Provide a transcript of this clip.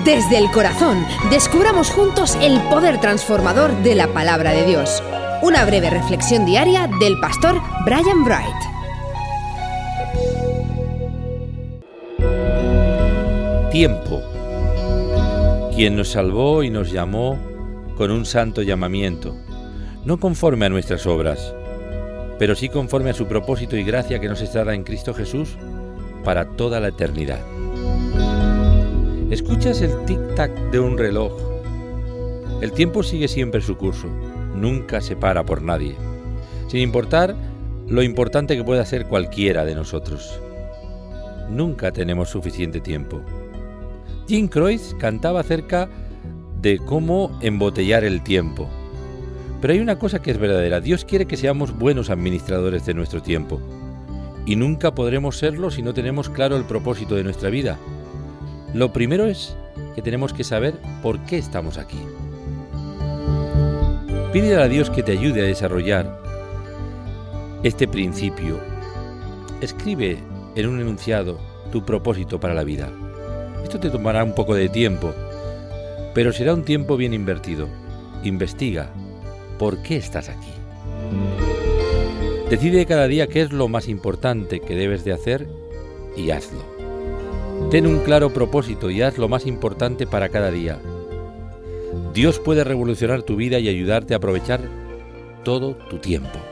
Desde el corazón, descubramos juntos el poder transformador de la palabra de Dios. Una breve reflexión diaria del pastor Brian Bright. Tiempo. Quien nos salvó y nos llamó con un santo llamamiento, no conforme a nuestras obras, pero sí conforme a su propósito y gracia que nos es dada en Cristo Jesús para toda la eternidad. ¿Escuchas el tic-tac de un reloj? El tiempo sigue siempre su curso, nunca se para por nadie, sin importar lo importante que pueda ser cualquiera de nosotros. Nunca tenemos suficiente tiempo. Jim Croce cantaba acerca de cómo embotellar el tiempo. Pero hay una cosa que es verdadera: Dios quiere que seamos buenos administradores de nuestro tiempo. Y nunca podremos serlo si no tenemos claro el propósito de nuestra vida. Lo primero es que tenemos que saber por qué estamos aquí. Pídele a Dios que te ayude a desarrollar este principio. Escribe en un enunciado tu propósito para la vida. Esto te tomará un poco de tiempo, pero será un tiempo bien invertido. Investiga por qué estás aquí. Decide cada día qué es lo más importante que debes de hacer y hazlo. Ten un claro propósito y haz lo más importante para cada día. Dios puede revolucionar tu vida y ayudarte a aprovechar todo tu tiempo.